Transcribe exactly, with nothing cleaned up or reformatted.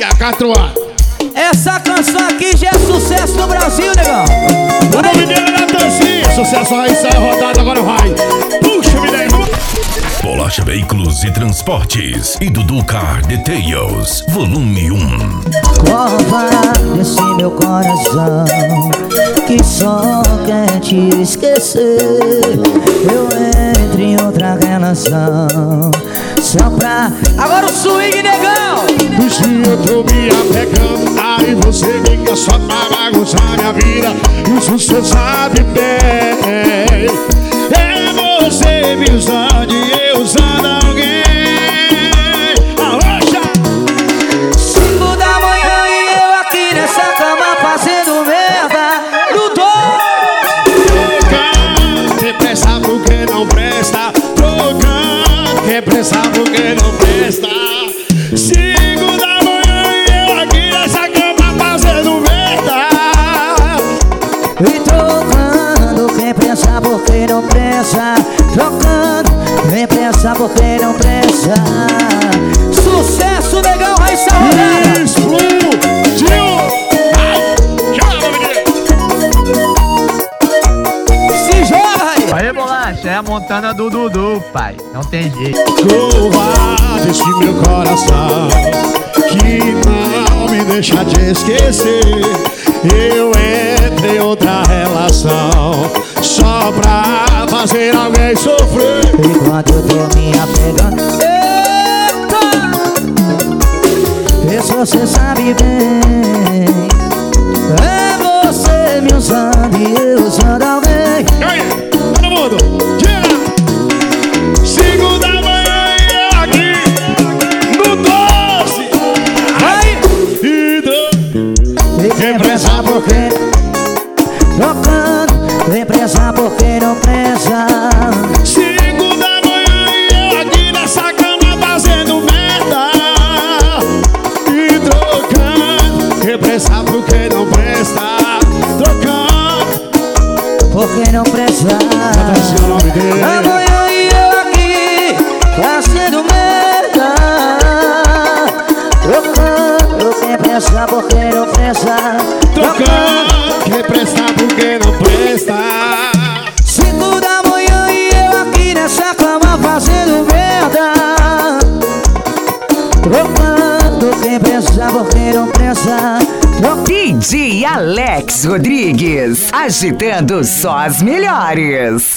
E a catroa. Essa canção aqui já é sucesso no Brasil, negão. O nome dele é Natanzinho. Sucesso aí, sai rodada, agora vai. Puxa, me dei. Bolacha Veículos e Transportes e Dudu Car Details, volume um. Cova desse meu coração que só quer te esquecer. Eu entro em outra relação só pra... Agora o swing, negão! Se eu tô me apegando, aí você fica só pra bagunçar minha vida. Isso você sabe bem. É você me usando e eu usando alguém. Arrocha! Cinco da manhã e eu aqui nessa cama fazendo merda. No dois. Trocando, quem presta porque não presta. Trocando, quem presta porque não presta. Cinco da manhã e eu aqui nessa cama fazendo merda. E trocando, quem pensa porque não pensa. Trocando, quem pensa porque não pensa. Sucesso, negão, vai essa rodada. Explodiu! Ai, joga, menino! Se joga aí. Aí, bolacha, é a montana do Dudu, pai. Não tem jeito. Covarde esse meu coração que não me deixa te esquecer. Eu entrei em outra relação só pra fazer alguém sofrer. Enquanto eu tô me apegando, eita, isso você sabe bem. É você me usando e eu usando alguém. E aí, todo mundo, tira! Cinco da manhã e eu aqui no doce. Vai! E do... E quem pensa porque trocando, vem pressa porque não pressa. Cinco da manhã e eu aqui nessa cama fazendo merda. E trocando, quem presta porque não presta. Trocando, Porque não presta. esse é o nome dele. Amanhã e eu aqui fazendo merda. Trocando, quem presta porque não presta. Trocando, quem presta porque não presta. Cinco da manhã e eu aqui nessa cama fazendo merda. Trocando, quem pensa porque não pensa. D J Alex Rodrigues, agitando só as melhores.